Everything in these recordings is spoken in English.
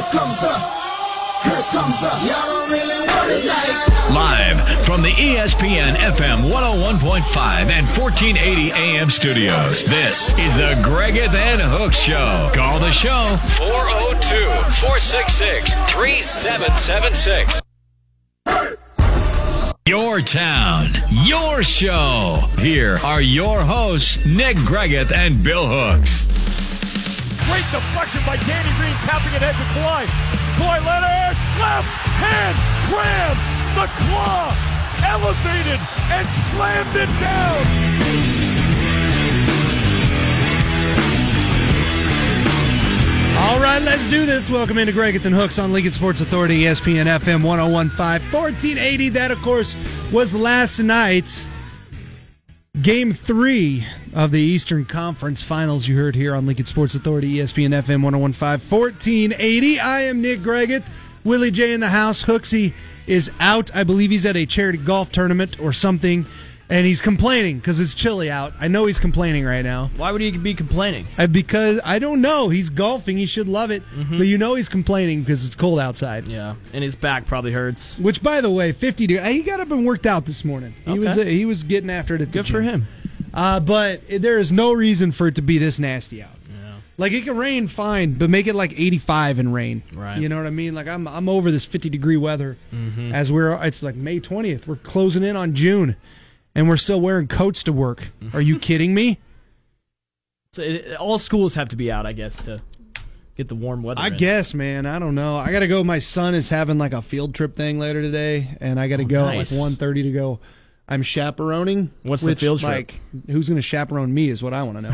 Y'all don't really want it like. Live from the ESPN FM 101.5 and 1480 AM studios, this is the Greggeth and Hooks Show. Call the show 402-466-3776. Your town, your show. Here are your hosts, Nick Greggeth and Bill Hooks. Great deflection by Danny Green, tapping it head to Kawhi. Kawhi Leonard, left hand, cram. The claw elevated and slammed it down. All right, let's do this. Welcome into Greggeth and Hooks on Lincoln Sports Authority, ESPN FM 101.5, 1480. That, of course, was last night's Game 3 of the Eastern Conference Finals. You heard here on Lincoln Sports Authority, ESPN FM 101.5, 1480. I am Nick Greggeth. Willie J in the house. Hooksy is out. I believe he's at a charity golf tournament or something, and he's complaining because it's chilly out. I know he's complaining right now. Why would he be complaining? Because, I don't know. He's golfing. He should love it. Mm-hmm. But you know he's complaining because it's cold outside. Yeah, and his back probably hurts. Which, by the way, 50 degrees. He got up and worked out this morning. He was getting after it at the Good gym. for him. But there is no reason for it to be this nasty out. Like, it can rain fine, but make it like 85 and rain. Right. You know what I mean? Like, I'm over this 50-degree weather. Mm-hmm. It's like May 20th. We're closing in on June, and we're still wearing coats to work. Are you kidding me? So all schools have to be out, I guess, to get the warm weather I guess, man. I don't know. I got to go. My son is having, like, a field trip thing later today, and I got to go nice. at like 1:30 to go. I'm chaperoning. What's the field trip? Like, who's going to chaperone me is what I want to know.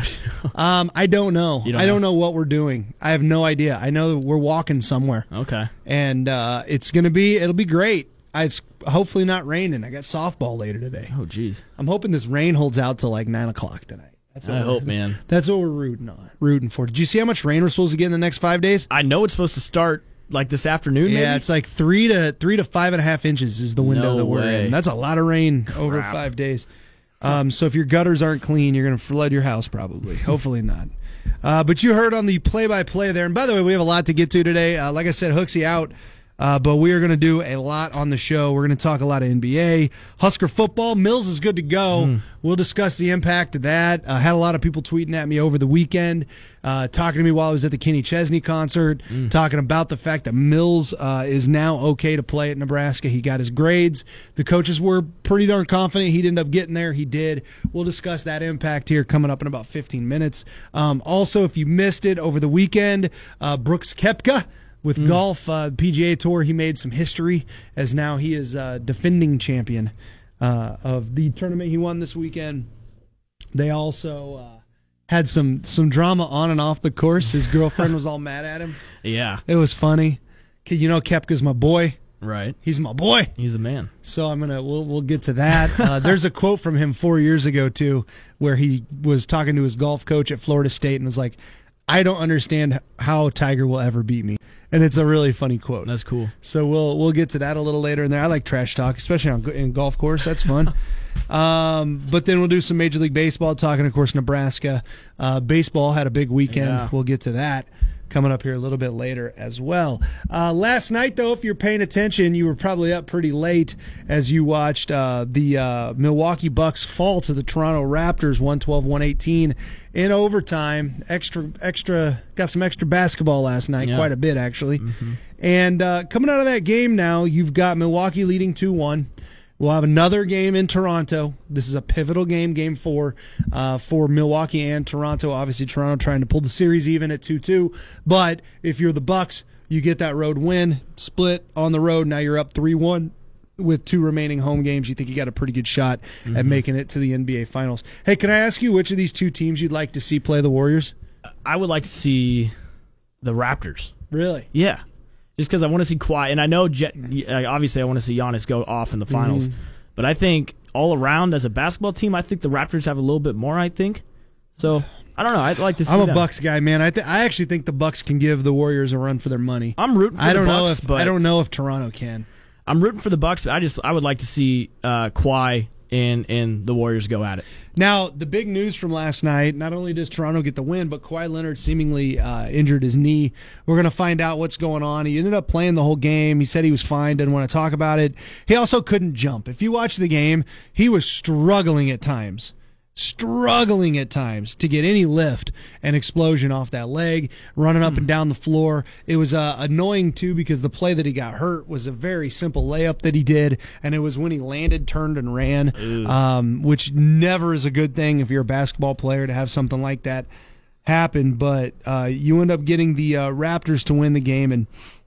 I don't know. I don't know what we're doing. I have no idea. I know we're walking somewhere. Okay. And it'll be great. It's hopefully not raining. I got softball later today. Oh, geez. I'm hoping this rain holds out till like 9 o'clock tonight. I hope, man. That's what we're rooting for. Did you see how much rain we're supposed to get in the next 5 days? I know it's supposed to start like this afternoon, maybe? Yeah, it's like 3 to 5.5 inches is the window that we're in. That's a lot of rain over 5 days. So if your gutters aren't clean, you're going to flood your house probably. Hopefully not. But you heard on the play-by-play there. And by the way, we have a lot to get to today. Like I said, Hooksy out. But we are going to do a lot on the show. We're going to talk a lot of NBA. Husker football. Mills is good to go. We'll discuss the impact of that. Had a lot of people tweeting at me over the weekend, talking to me while I was at the Kenny Chesney concert, talking about the fact that Mills is now okay to play at Nebraska. He got his grades. The coaches were pretty darn confident he'd end up getting there. He did. We'll discuss that impact here coming up in about 15 minutes. Also, if you missed it over the weekend, Brooks Koepka, with golf, PGA Tour, he made some history as now he is defending champion of the tournament he won this weekend. They also had some drama on and off the course. His girlfriend was all mad at him. Yeah. It was funny. You know, Koepka's my boy. Right. He's my boy. He's a man. So we'll get to that. There's a quote from him 4 years ago, too, where he was talking to his golf coach at Florida State and was like, I don't understand how Tiger will ever beat me. And it's a really funny quote. That's cool. So we'll get to that a little later in there. I like trash talk, especially in golf course. That's fun. But then we'll do some Major League Baseball, talking, of course, Nebraska. Baseball had a big weekend. Yeah. We'll get to that coming up here a little bit later as well. Last night, though, if you're paying attention, you were probably up pretty late as you watched the Milwaukee Bucks fall to the Toronto Raptors 112-118 in overtime. Got some extra basketball last night, quite a bit actually. Mm-hmm. And coming out of that game now, you've got Milwaukee leading 2-1. We'll have another game in Toronto. This is a pivotal game, Game 4, for Milwaukee and Toronto. Obviously, Toronto trying to pull the series even at 2-2. But if you're the Bucks, you get that road win, split on the road. Now you're up 3-1 with 2 remaining home games. You think you got a pretty good shot at making it to the NBA Finals. Hey, can I ask you which of these 2 teams you'd like to see play the Warriors? I would like to see the Raptors. Really? Yeah. Just because I want to see Kawhi, and I know obviously I want to see Giannis go off in the finals, but I think all around as a basketball team, I think the Raptors have a little bit more. I think so. I don't know. I'd like to see. I'm a Bucks guy, man. I actually think the Bucks can give the Warriors a run for their money. I'm rooting for the Bucks, but I don't know if Toronto can. I'm rooting for the Bucks. But I would like to see Kawhi and the Warriors go at it. Now, the big news from last night, not only does Toronto get the win, but Kawhi Leonard seemingly injured his knee. We're going to find out what's going on. He ended up playing the whole game. He said he was fine, didn't want to talk about it. He also couldn't jump. If you watch the game, he was struggling at times to get any lift and explosion off that leg, running up and down the floor. It was annoying, too, because the play that he got hurt was a very simple layup that he did, and it was when he landed, turned, and ran, which never is a good thing if you're a basketball player to have something like that happen. But you end up getting the Raptors to win the game, and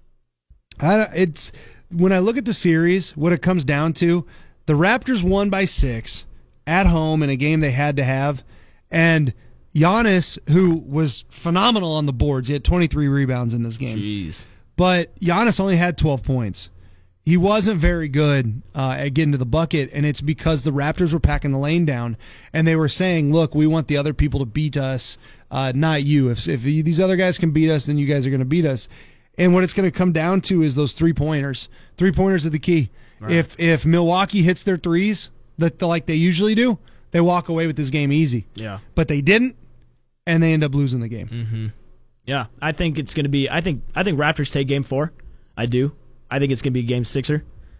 it's when I look at the series, what it comes down to, the Raptors won by 6 at home in a game they had to have, and Giannis, who was phenomenal on the boards, he had 23 rebounds in this game. Jeez. But Giannis only had 12 points. He wasn't very good at getting to the bucket, and it's because the Raptors were packing the lane down, and they were saying, look, we want the other people to beat us, not you. If these other guys can beat us, then you guys are going to beat us. And what it's going to come down to is those three-pointers. Three-pointers are the key. Right. If Milwaukee hits their threes, like they usually do, they walk away with this game easy. Yeah. But they didn't, and they end up losing the game. Mm-hmm. Yeah, I think it's going to be. I think Raptors take Game 4. I do. I think it's going to be Game 6er.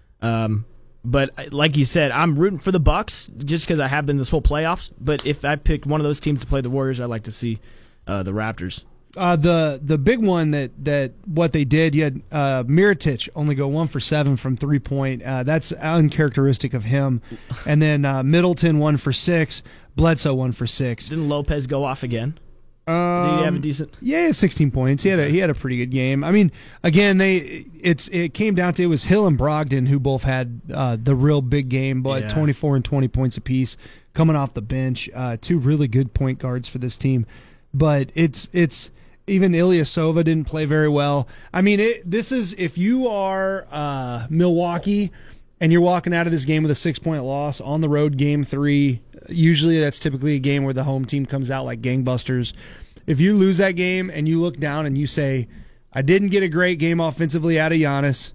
But like you said, I'm rooting for the Bucks just because I have been this whole playoffs. But if I picked one of those teams to play the Warriors, I'd like to see the Raptors. The big one that what they did, you had Mirotic only go 1 for 7 from 3-point. That's uncharacteristic of him. And then Middleton 1 for 6, Bledsoe 1 for 6. Didn't Lopez go off again? Did he have a decent? Yeah, he had 16 points. He had a pretty good game. I mean, again, it came down to it was Hill and Brogdon who both had the real big game, but 24 and 20 points apiece coming off the bench. 2 really good point guards for this team, but it's. Even Ilyasova didn't play very well. I mean, this is if you are Milwaukee and you're walking out of this game with a 6-point loss on the road, Game 3. Usually, that's typically a game where the home team comes out like gangbusters. If you lose that game and you look down and you say, "I didn't get a great game offensively out of Giannis,"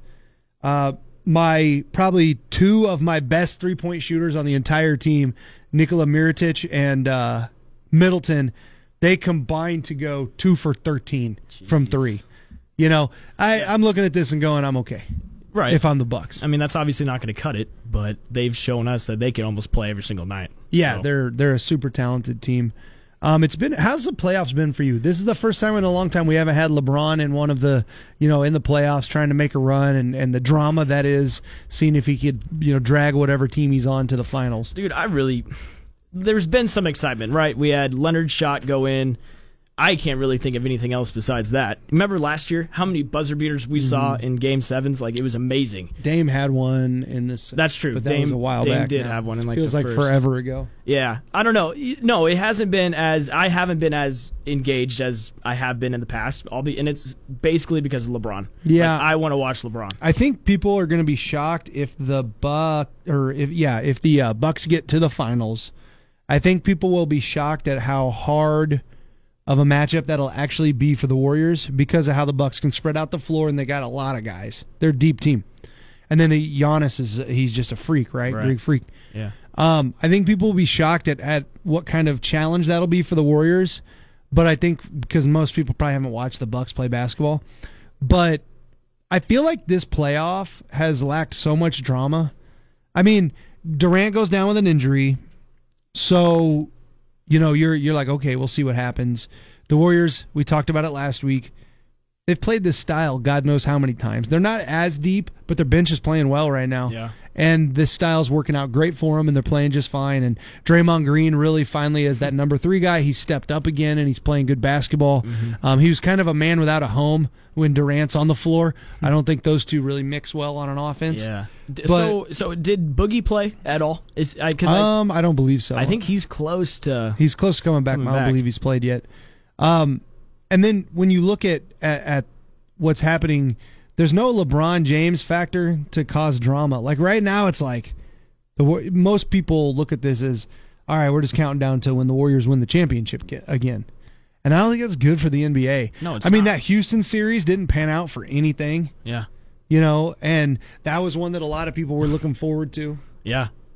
my probably 2 of my best 3-point shooters on the entire team, Nikola Mirotic and Middleton. They combined to go 2 for 13 from 3. You know, I'm looking at this and going, I'm okay. Right. If I'm the Bucks. I mean, that's obviously not going to cut it, but they've shown us that they can almost play every single night. Yeah, so. They're a super talented team. How's the playoffs been for you? This is the first time in a long time we haven't had LeBron in one of the, in the playoffs trying to make a run and the drama that is seeing if he could, drag whatever team he's on to the finals. Dude, there's been some excitement, right? We had Leonard's shot go in. I can't really think of anything else besides that. Remember last year how many buzzer beaters we saw in Game 7s? Like, it was amazing. Dame had one in this. That's true. But that was a while Dame back. Dame did have one in like feels the like first. Forever ago. Yeah. I don't know. No, it hasn't been I haven't been as engaged as I have been in the past. And it's basically because of LeBron. Yeah. Like, I want to watch LeBron. I think people are going to be shocked if the Bucks get to the finals. I think people will be shocked at how hard of a matchup that'll actually be for the Warriors because of how the Bucks can spread out the floor and they got a lot of guys. They're a deep team. And then Giannis he's just a freak, right? Greek freak. Yeah. I think people will be shocked at what kind of challenge that'll be for the Warriors. But I think because most people probably haven't watched the Bucks play basketball. But I feel like this playoff has lacked so much drama. I mean, Durant goes down with an injury. So, you're like, okay, we'll see what happens. The Warriors, we talked about it last week. They've played this style God knows how many times. They're not as deep, but their bench is playing well right now. Yeah. And this style's working out great for them, and they're playing just fine. And Draymond Green really finally is that number 3 guy. He's stepped up again, and he's playing good basketball. Mm-hmm. He was kind of a man without a home when Durant's on the floor. I don't think those two really mix well on an offense. Yeah. So did Boogie play at all? I don't believe so. I think he's close to... He's close to coming back. I don't believe he's played yet. And then when you look at what's happening... There's no LeBron James factor to cause drama. Like right now, it's like most people look at this as, all right, we're just counting down to when the Warriors win the championship again. And I don't think that's good for the NBA. No, it's not. I mean, that Houston series didn't pan out for anything. Yeah. And that was one that a lot of people were looking forward to. Yeah.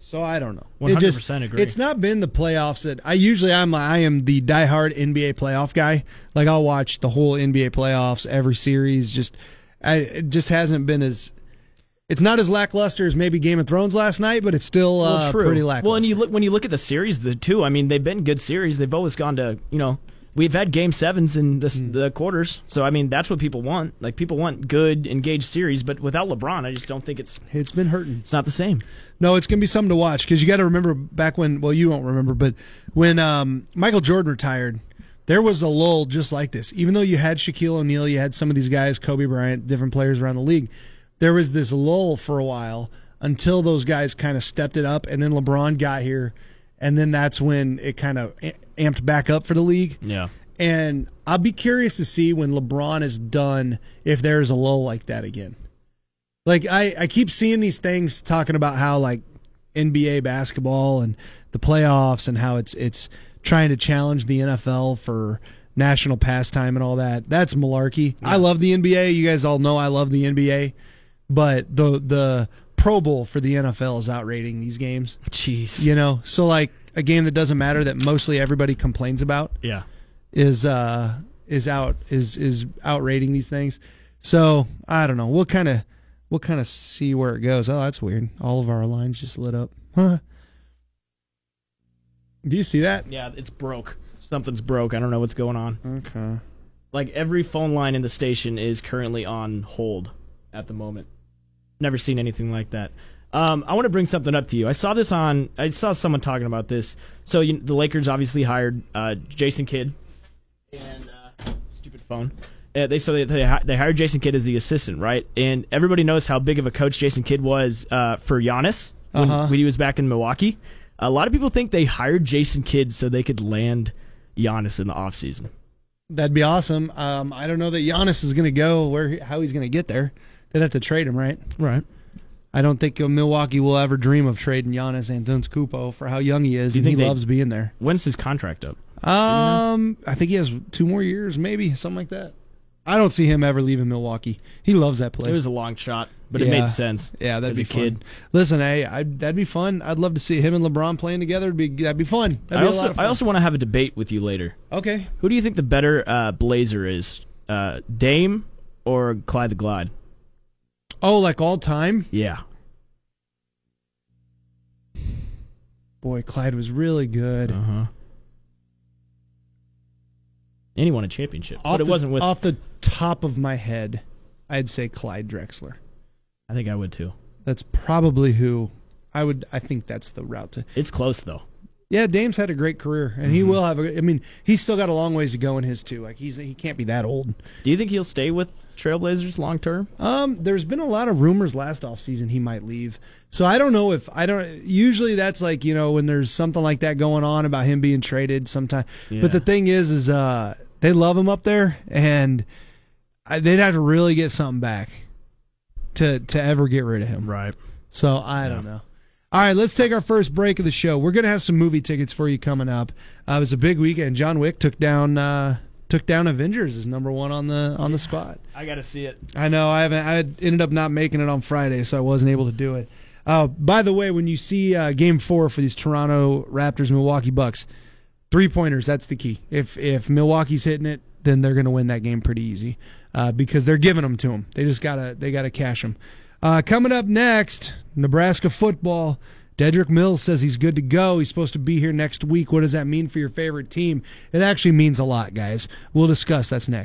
So I don't know. 100% agree. It's not been the playoffs that I am the diehard NBA playoff guy. Like I'll watch the whole NBA playoffs, every series. It just hasn't been as. It's not as lackluster as maybe Game of Thrones last night, but it's still pretty lackluster. Well, and when you look at the series, I mean, they've been good series. They've always gone to, we've had Game 7s in the quarters. So, I mean, that's what people want. Like, people want good, engaged series, but without LeBron, I just don't think it's been hurting. It's not the same. No, it's going to be something to watch because you got to remember back when, well, you won't remember, but when Michael Jordan retired, there was a lull just like this. Even though you had Shaquille O'Neal, you had some of these guys, Kobe Bryant, different players around the league, there was this lull for a while until those guys kind of stepped it up, and then LeBron got here, and then that's when it kind of amped back up for the league. Yeah. And I'll be curious to see when LeBron is done if there's a lull like that again. Like, I keep seeing these things talking about how, like, NBA basketball and the playoffs and how it's trying to challenge the NFL for national pastime and all that. That's malarkey. Yeah. I love the NBA. You guys all know I love the NBA. But the Pro Bowl for the NFL is outrating these games. Jeez. So like a game that doesn't matter that mostly everybody complains about. Yeah. Is outrating these things. So I don't know. We'll kind of see where it goes. Oh, that's weird. All of our lines just lit up. Huh. Do you see that? Yeah, it's broke. Something's broke. I don't know what's going on. Okay. Like every phone line in the station is currently on hold at the moment. Never seen anything like that. I want to bring something up to you. I saw someone talking about this. So the Lakers obviously hired Jason Kidd, and stupid phone. They hired Jason Kidd as the assistant, right? And everybody knows how big of a coach Jason Kidd was for Giannis when he was back in Milwaukee. A lot of people think they hired Jason Kidd so they could land Giannis in the offseason. That'd be awesome. I don't know that Giannis is going to go how he's going to get there. They'd have to trade him, right? Right. I don't think Milwaukee will ever dream of trading Giannis Antetokounmpo for how young he is, and he loves being there. When's his contract up? I think he has 2 more years, maybe, something like that. I don't see him ever leaving Milwaukee. He loves that place. It was a long shot, but it made sense. Yeah, that'd as be a fun. kid. Listen, that'd be fun. I'd love to see him and LeBron playing together. That'd be fun. I also want to have a debate with you later. Okay. Who do you think the better Blazer is, Dame or Clyde the Glide? Oh, like all time? Yeah. Boy, Clyde was really good. And he won a championship, but it wasn't with. Off the top of my head, I'd say Clyde Drexler. I think I would too. That's probably who I would. I think that's the route to. It's close though. Yeah, Dame's had a great career, and he will have. He's still got a long ways to go in his too. Like he can't be that old. Do you think he'll stay with Trailblazers long term? There's been a lot of rumors last offseason he might leave. So I don't know if usually that's like, when there's something like that going on about him being traded sometime. Yeah. But the thing is they love him up there, and they'd have to really get something back to ever get rid of him. Right. So I don't know. All right, let's take our first break of the show. We're going to have some movie tickets for you coming up. It was a big weekend. John Wick took down Avengers as number 1 on the spot. I got to see it. I know. I ended up not making it on Friday, so I wasn't able to do it. By the way, when you see Game 4 for these Toronto Raptors, Milwaukee Bucks, 3-pointers, that's the key. If Milwaukee's hitting it, then they're going to win that game pretty easy because they're giving them to them. They gotta cash them. Coming up next, Nebraska football. Dedrick Mills says he's good to go. He's supposed to be here next week. What does that mean for your favorite team? It actually means a lot, guys. We'll discuss. That's next.